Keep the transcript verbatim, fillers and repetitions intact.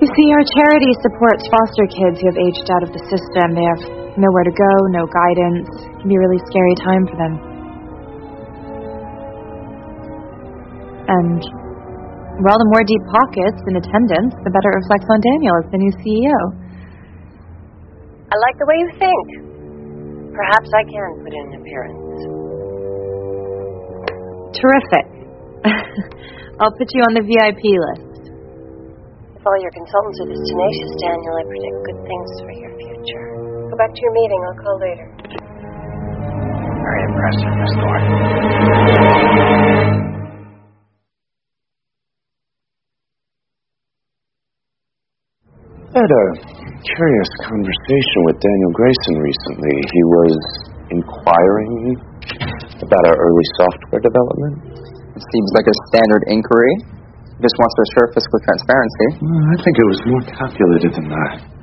You see, our charity supports foster kids who have aged out of the system. They have nowhere to go, no guidance. It can be a really scary time for them. And, well, the more deep pockets in attendance, the better it reflects on Daniel as the new C E O. I like the way you think. Perhaps I can put in an appearance. Terrific. I'll put you on the V I P list. If all your consultants are this tenacious, Daniel, I predict good things for your future. Go back to your meeting. I'll call later. Very impressive, Miss Thorne. I had a curious conversation with Daniel Grayson recently. He was inquiring about our early software development. It seems like a standard inquiry. Just wants to surface with transparency. Well, I think it was more calculated than that.